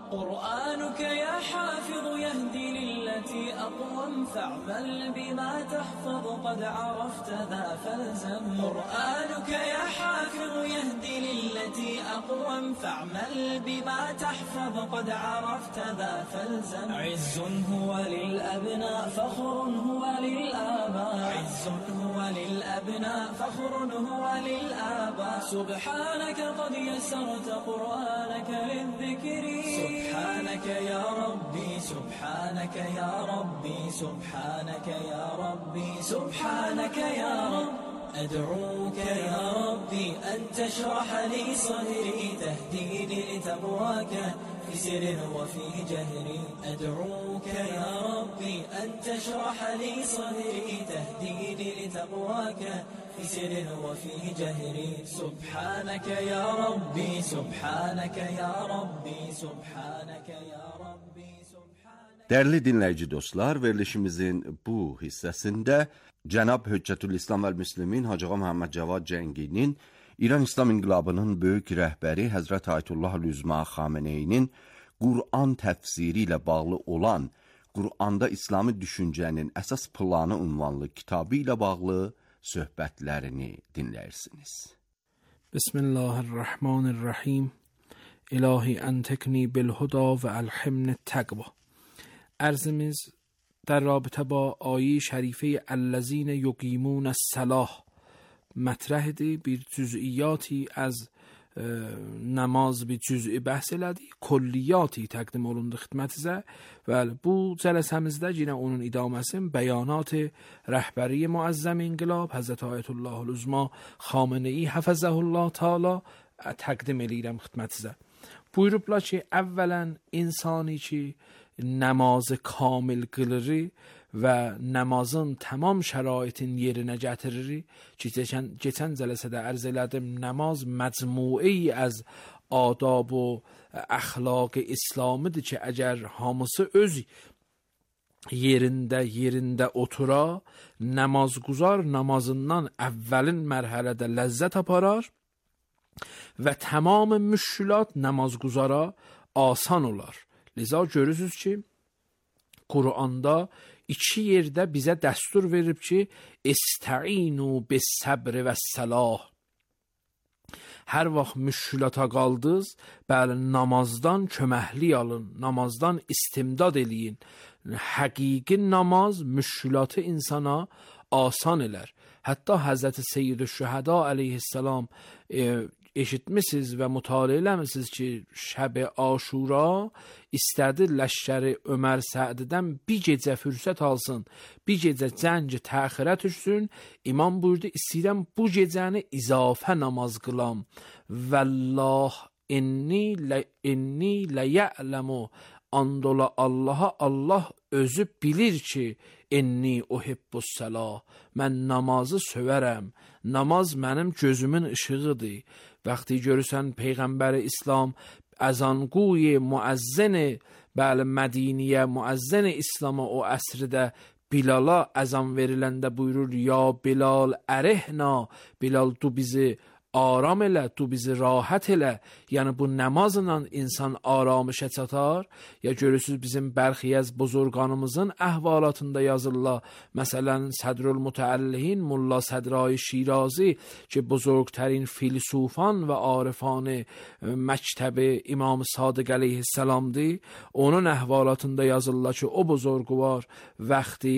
قرآنك يا حافظ يهدي للتي أقوم فاعمل بما تحفظ قد عرفت ذا فالزم قرآنك يا حافظ يهدي للتي أقوم فاعمل بما تحفظ قد عرفت ذا فالزم عز هو للأبناء فخر هو للآباء عز هو للأبناء فخر هو للآباء سبحانك قد يسرت قرآنك للذكر سبحانك يا ربي سبحانك يا ربي سبحانك يا ربي سبحانك يا رب أدعوك يا ربي أن تشرح لي صدري تهديني لتقواك في في سر وفي جهر أدعوك يا ربي أن تشرح لي صدري تهديني لتقواك في سر وفي جهر سبحانك يا ربي سبحانك يا ربي سبحانك يا ربي سبحانك. Değerli dinleyici dostlar, verilişimizin bu hissəsində Cənab Höccətülislam vəl-Müslimin Hacı Ağa Məhəmməd Cavad Cənginin İran İslam İnqilabının böyük rəhbəri Həzrət Ayətullah Üzma Xameneyinin Qur'an təfsiri ilə bağlı olan Qur'anda İslami düşüncənin əsas planı ünvanlı kitabı ilə bağlı söhbətlərini dinləyirsiniz. Bismillahirrahmanirrahim. İlahi entekni bilhuda və əlhimni təqva. Ərzimiz در رابطه با آیه شریفه الذین یقیمون الصلاة مطرحdir. Bir cüz'iyyati az namaz bir cüz'i bəhs elədik. Kulliyati təqdim olundu xidmətinizə və bu cələsəmizdə yenə onun idaməsinin bəyanat rəhbəri müəzzəm inqilab Həzrət Ayətullah Üzma Xameneyi Həfəzəhullah Teala təqdim eləyirəm xidmətinizə. Buyurublar ki, əvvələn insani ki namazı kamil qılırı və namazın tamam şəraitin yerinə gətirir ki, keçən, keçən cələsədə ərz elədim, namaz məcmui az adab و əxlaq İslamidir ki, əgər hamısı öz yerində yerində otura, namazguzar namazından əvvəlin mərhələdə ləzzət aparar və tamam müşkülat namazguzara asan olar. Liza görürsünüz ki, Quranda iki yerdə bizə dəstur verib ki, İstəinu bis-səbr və-səlah. Hər vaxt müşkülata qaldınız, bəli, namazdan köməkli alın, namazdan istimdad eləyin. Həqiqi namaz müşkülatı insana asan elər. Hətta Həzrəti Seyyid-ü-Şühəda əleyhissalam e, eşitmisiniz və mütaliə eləmisiniz ki, şəb-i Aşura istədi ləşkəri Ömər Sədidən bir gecə fürsət alsın, bir gecə cəng təxirə düşsün. İmam buyurdu, istəyirəm bu gecəni izafə namaz qılam. Vəllah inni lə, inni lə ya'ləmu andola Allaha, Allah özü bilir ki, inni uhibbus səlah. Mən namazı sövərəm. Namaz mənim gözümün ışığıdır. Vəqti görürsən Peyğəmbəri İslam əzanquyi müəzzini, bəli, Mədiniyə müəzzini İslam'a o əsrdə Bilala əzan veriləndə buyurur, ya Bilal ərihna, Bilal tu bizi aram elə, tu bizi rahat elə. Yəni bu namazla insan aramışa çatar. Ya görürsünüz bizim Bəlxiyəz buzurqanımızın əhvalatında yazırlar. Məsələn, Sədrül Mütəəllihin Mulla Sədrayi Şirazi ki, buzurqtərin filsufan və arifani məktəbi İmam Sadiq əleyhissalamdır. Onun əhvalatında yazırlar ki, o buzurqvar vaxtı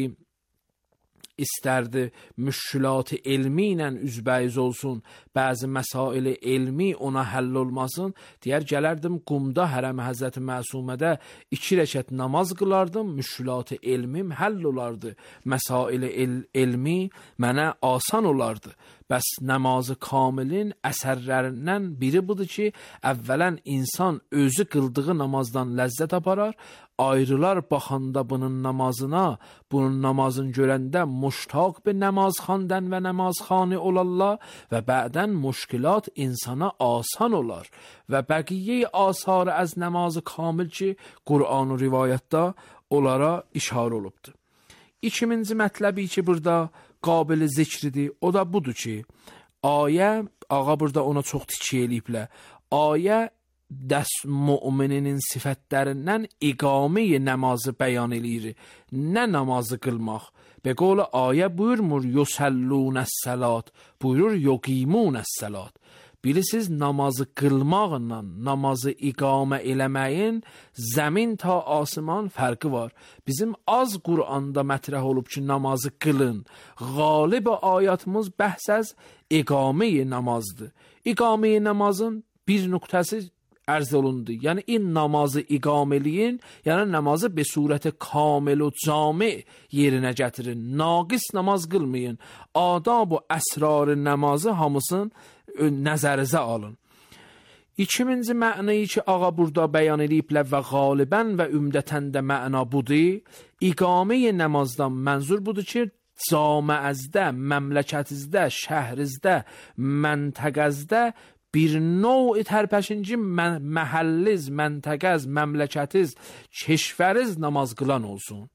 istərdi müşkülat-ı elmi ilə üzbəyiz olsun, bəzi məsail elmi ona həll olmasın, deyər gələrdim qumda hərəm Həzrəti Məsumədə iki rəkət namaz qılardım, müşkülat-ı elmim həll olardı, məsail el elmi mənə asan olardı. Bəs namazı kamilin əsərlərindən biri budur ki, əvvələn insan özü qıldığı namazdan ləzzət aparar, ayrılar baxanda bunun namazına, bunun namazını görəndə muştaq bir namazxandan və namazxani olarlar və bədən müşkilat insana asan olar və bəqiyyə asar az namazı kamil ki, Qur'an-ı rivayətdə onlara işarə olubdur. İkinci mətləbi ki, burada qabili zikridir, o da budur ki, ayə, ağa burada ona çox tikə eləyiblər, ayə dəs mümininin sifətlərindən iqamə namazı bəyan eləyir, nə namazı qılmaq. Be qol ayə buyurmur, yusəllunəs-səlat, buyurur, yuqimunəs-səlat. Bilirsiniz, namazı qılmaqla namazı iqamə eləməyin zəmin ta asman fərqi var. Bizim az Qur'anda mətrəh olub ki, namazı qılın. Qalib ayatımız bəhs az iqamə namazdır. İqamə namazın bir nöqtəsi ərz olundu. Yəni, in namazı iqamə eləyin, yəni namazı be surəti kamil و cami yerinə gətirin. Naqis namaz qılmayın. Adab و əsrar namazı hamısını nəzərinizə alın. İkinci mənayı ki, ağa burada bəyan ediblər və qalibən və ümdətən də məna budur. İqamə namazdan mənzur budur ki, camiəzdə, məmləkətinizdə, şəhrinizdə, məntəqəzdə bir növ tərpəşinci məhəlliz, məntəqəz, məmləkətiz, keşvəriz namaz qılan olsun.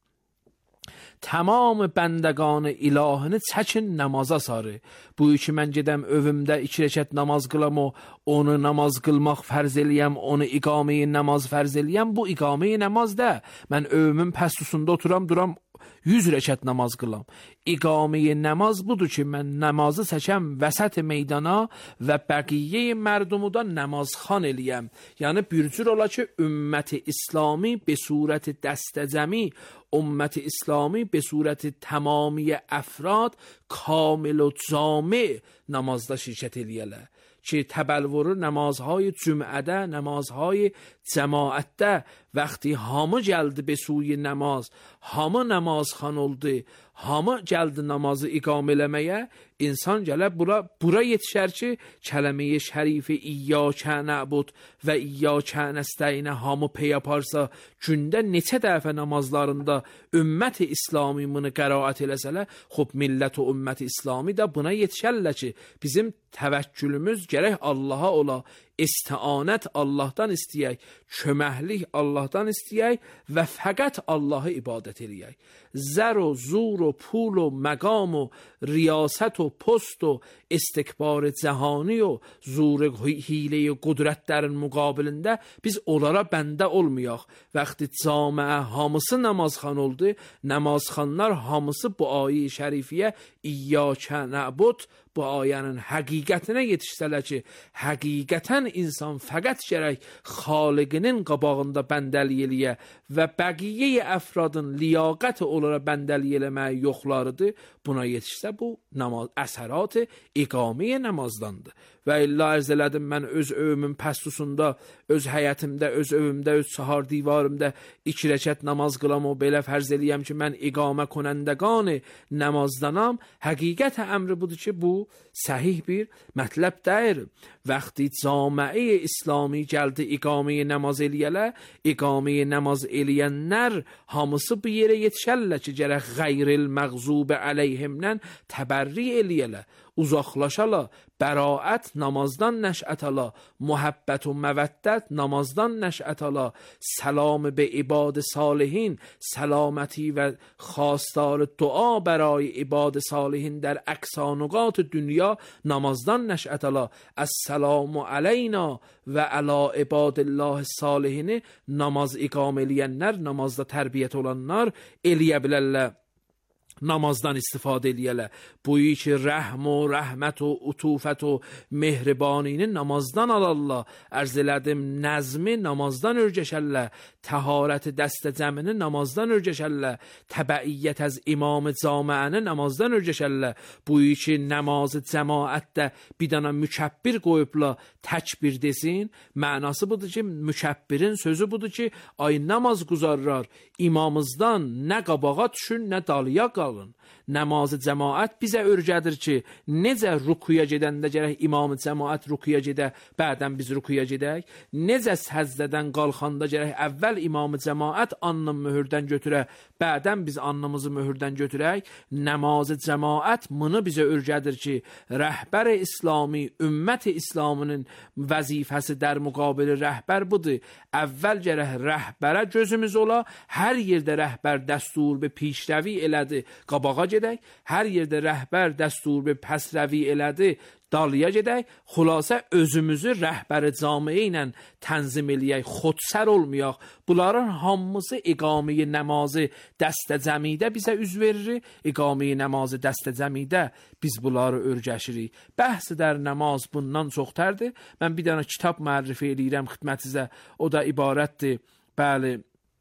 Tamam bəndəqanı ilahını çəkin namaza sarı. Bu ki, mən gedəm övümdə iki rəkət namaz qılam o, onu namaz qılmaq fərz eləyəm, onu iqamə-i namaz fərz eləyəm. Bu iqamə-i namaz da. Mən övümün pəstusunda oturam, duram, yüz rəkət namaz qılam. İqamə-i namaz budur ki, mən namazı çəkəm vəsət meydana və bəqiyyə mərdumu da namazxan eləyəm. Yəni, bir cür ola ki, ümməti İslami be surət dəstəcəmi, ümməti İslami به صورت تمامی افراد کامل و جامع namazda şirkət eləyələr. Ki, təbəlvuru namazهای cümədə, namazهای cəmaətdə vəqti hamı gəldi be suyi namaz, hamı namazxan oldu, hamı gəldi namazı iqam eləməyə, insan gələ bura, bura yetişər ki, kələmə-i şərifi İyyəkə nəbud və İyyəkə nəstəynə hamı pey aparsa, gündə neçə dəfə namazlarında ümmət-i İslami bunu qəraət eləsələr, xub millət o ümmət-i İslami də buna yetişərlər ki, bizim təvəkkülümüz gərək Allaha ola, istianət Allahdan istəyək, köməklik Allahdan istəyək və fəqət Allahı ibadət eləyək. Zər و زور و پول و مقام و ریاست و پست و استکبار cəhani و زور hiylə qudrət dərin müqabilində biz onlara bəndə olmayaq. Vəqti camiə hamısı namazxan oldu, namazxanlar hamısı bu ayə-i şərifiyyə İyyəkə nəbud bu ayənin həqiqətinə yetişsələr ki, həqiqətən insan fəqət gərək xaliqinin qabağında bəndəlik eləyə və bəqiyyə əfradın liyaqət onlara bəndəlik eləməyə yoxlarıdır, buna yetişsə bu namaz, əsərat iqamə namazdandır. Və illa ərz elədim, mən öz övümün pəstusunda, öz həyətimdə, öz övümdə, öz çahar divarımda iki rəkət namaz qılam o belə fərz eləyəm ki, mən iqamə konəndəqan namazdanam. Həqiqət əmri budur ki, bu səhih bir mətləb deyir. Vəqti camiə İslami gəldi iqamə namaz eləyələr, iqamə namaz eləyənlər hamısı bu yerə yetişərlər ki, gərək qeyril məğzub əleyhimdən təbərri eləyələr, uzaqlaşala, bəraət namazdan nəşət ala, muhabbət و məvəddət namazdan nəşət ala, سلام به عباد صالحین، سلامتی و خواستار دعا برای عباد صالحین در اقصانقات دنیا namazdan nəşət ala, السلام علینا و علی عباد الله الصالحین namaz iqam eləyənlər, namazda tərbiyyət olanlar eləyə bilərlər. namazdan istifadə eləyələr. Bu ki, rəhm و rəhmət و utufət و mehribanini namazdan alarlar. Ərz elədim, nəzmi namazdan örgəşərlər, təharət dəstə cəmini namazdan örgəşərlər, təbəiyyət az imam camiəni namazdan örgəşərlər. Bu ki, namazı cəmaətdə bir dana mükəbbir qoyubla təkbir desin, mənası budur ki, mükəbbirin sözü budur ki, ay namaz quzarlar, imamızdan nə qabağa düşün, nə dalıya qal. Namazı cəmaət bizə örgədir ki, necə rukuya gedəndə gərək imam cəmaət rukuya gedə, bədən biz rukuya gedək, necə səzdədən qalxanda gərək əvvəl imam cəmaət anını möhürdən götürə, bədən biz anımızı möhürdən götürək. Namazı cəmaət bunu bizə örgədir ki, rəhbər İslami, ümmət İslamının vəzifəsi dər müqabili rəhbər budur. Əvvəl gərək rəhbərə gözümüz ola, hər yerdə rəhbər dəstur be pişrəvi elədi, qabağa gedək, hər yerdə rəhbər dəstur be pəsrəvi elədi, dalıya gedək, xülasə özümüzü rəhbəri camiə ilə tənzim eləyək, xodsər olmayaq. Bunların hamısı iqamə namazı dəstə cəmidə bizə üz verir, iqamə namazı dəstə cəmidə biz bunları örgəşirik. Bəhs dər namaz bundan çoxtərdir. Mən bir dənə kitab müərrifi eləyirəm xidmətinizə, o da ibarətdir, bəli,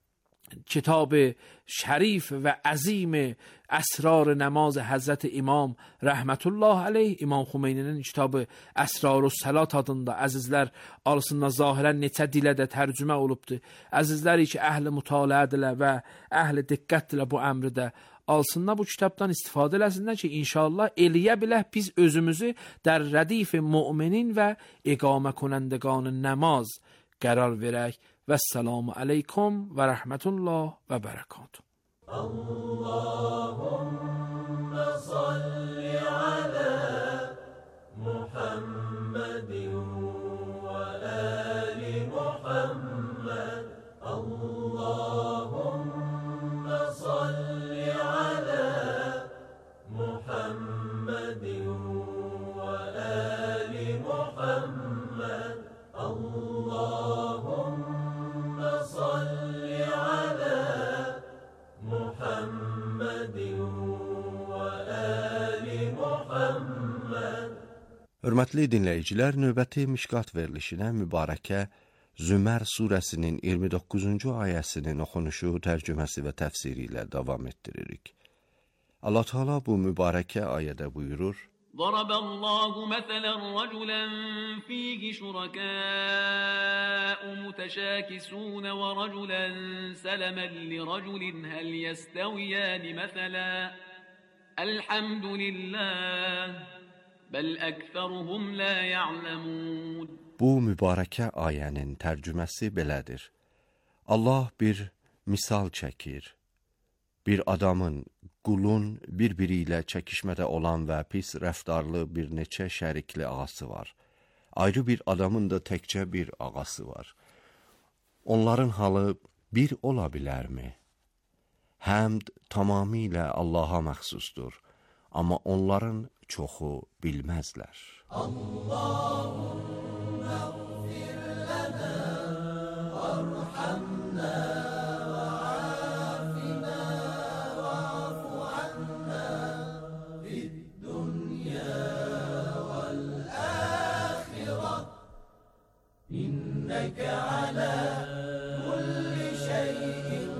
kitab şərif və əzim əsrar namaz Həzrət İmam rəhmətullah aleyh, İmam Xumeyninin kitabı Əsrarü's-Salat adında əzizlər alsınlar, zahirən neçə dilə də tərcümə olubdur. Əzizlər ki, əhl-i mütaliədirlər və əhl-i diqqətdirlər bu əmrdə. alsınlar bu kitabdan istifadə eləsinlər ki, inşallah eləyə bilək biz özümüzü در ردیف مؤمنین و اقامه کنندگان نماز قرار verək. و السلام علیکم و رحمت الله و برکاته. اللهم صل على محمد وآل محمد. اللهم صل على محمد وآل محمد. اللهم صل على محمد وآل محمد. Hörmətli dinləyicilər, növbəti Mişqat verilişinə mübarəkə Zümər surəsinin iyirmi doqquzuncu ayəsinin oxunuşu, tərcüməsi və təfsiri ilə davam etdiririk. Allah Teala bu mübarəkə ayədə buyurur: ضرب الله مثلا رجلا فيه شركاء متشاكسون ورجلا سلما لرجل هل يستويان مثلا الحمد لله بل أكثرهم لا يعلمون. Bu mübarəkə ayənin tərcüməsi belədir. Allah bir misal çəkir. Bir adamın, qulun bir-biri ilə çəkişmədə olan və pis rəftarlı bir neçə şərikli ağası var. Ayrı bir adamın da təkcə bir ağası var. Onların halı bir ola bilərmi? Həmd tamamilə Allaha məxsusdur. Amma onların çoxu bilməzlər. Allahümmeğfir lənə vərhamnə və afina və afu anna fid-dunya vel-âxirə innəkə alə kulli şeyin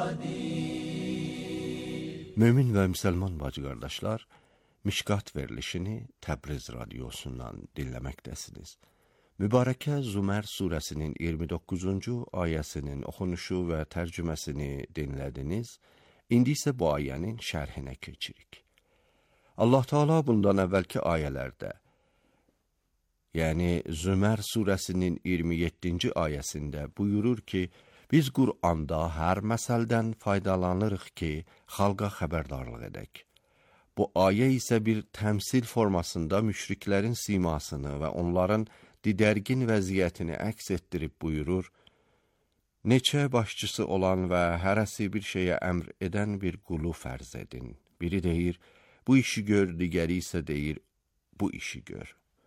qadir. Mömin və müsəlman bacı qardaşlar, Mişqat verilişini Təbriz radiosundan dinləməkdəsiniz. Mübarəkə Zümər surəsinin iyirmi doqquzuncu ayəsinin oxunuşu və tərcüməsini dinlədiniz. İndi isə bu ayənin şərhinə keçirik. Allah Teala bundan əvvəlki ayələrdə, yəni Zümər surəsinin iyirmi yeddinci ayəsində buyurur ki, biz Qur'anda hər məsəldən faydalanırıq ki, xalqa xəbərdarlıq edək. Bu ayə isə bir təmsil formasında müşriklərin simasını və onların didərgin vəziyyətini əks etdirib buyurur: neçə başçısı olan və hərəsi bir şeyə əmr edən bir qulu fərz edin. Biri deyir, bu işi gör, digəri isə deyir, bu işi gör.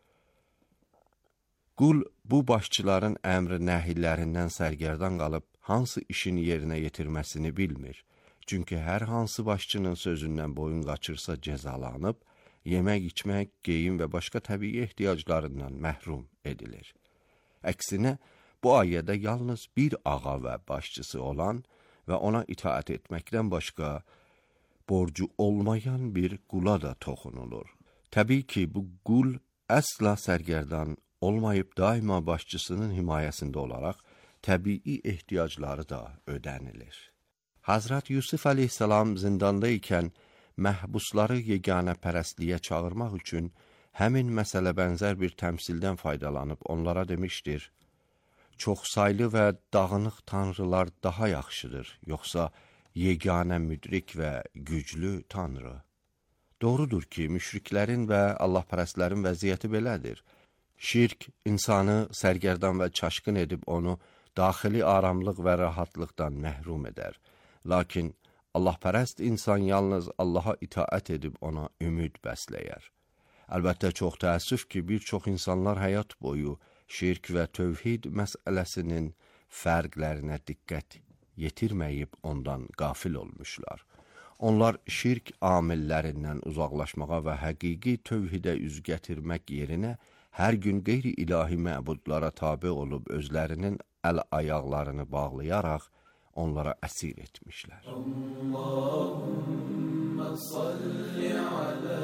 Qul bu başçıların əmr nəhillərindən sərgərdan qalıb hansı işin yerinə yetirməsini bilmir. Çünki hər hansı başçının sözündən boyun qaçırsa cəzalanıb, yemək, içmək, geyim və başqa təbii ehtiyaclarından məhrum edilir. Əksinə, bu ayədə yalnız bir ağa və başçısı olan və ona itaət etməkdən başqa borcu olmayan bir qula da toxunulur. Təbii ki, bu qul əsla sərgərdan olmayıb daima başçısının himayəsində olaraq təbii ehtiyacları da ödənilir. Hazrat Yusuf əleyhissalam zindanda ikən məhbusları yeganə pərəstliyə çağırmaq üçün həmin məsələ bənzər bir təmsildən faydalanıb onlara demişdir: çoxsaylı və dağınıq tanrılar daha yaxşıdır, yoxsa yeganə müdrik və güclü tanrı? Doğrudur ki, müşriklərin və Allahpərəstlərin vəziyyəti belədir. Şirk insanı sərgərdan və çaşqın edib onu daxili aramlıq və rahatlıqdan məhrum edər. Lakin Allahpərəst insan yalnız Allaha itaət edib ona ümid bəsləyər. Əlbəttə, çox təəssüf ki, bir çox insanlar həyat boyu şirk və tövhid məsələsinin fərqlərinə diqqət yetirməyib ondan qafil olmuşlar. Onlar şirk amillərindən uzaqlaşmağa və həqiqi tövhidə üz gətirmək yerinə hər gün qeyri-ilahi məbudlara tabe olub özlərinin əl-ayaqlarını bağlayaraq onlara əsir etmişlər. Allahümme salli alə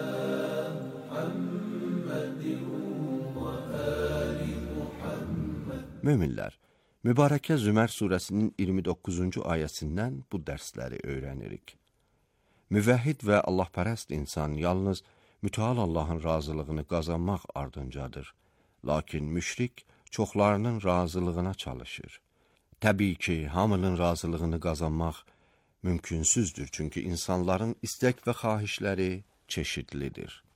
Muhammedin və ali Muhammed. Möminlər, mübarəkə Zümər surəsinin iyirmi doqquzuncu ayəsindən bu dərsləri öyrənirik. Müvəhhid və Allahpərəst insan yalnız mütəal Allahın razılığını qazanmaq ardıncadır. Lakin müşrik çoxlarının razılığına çalışır. Təbii ki, hamının razılığını qazanmaq mümkünsüzdür, çünki insanların istək və xahişləri çeşidlidir.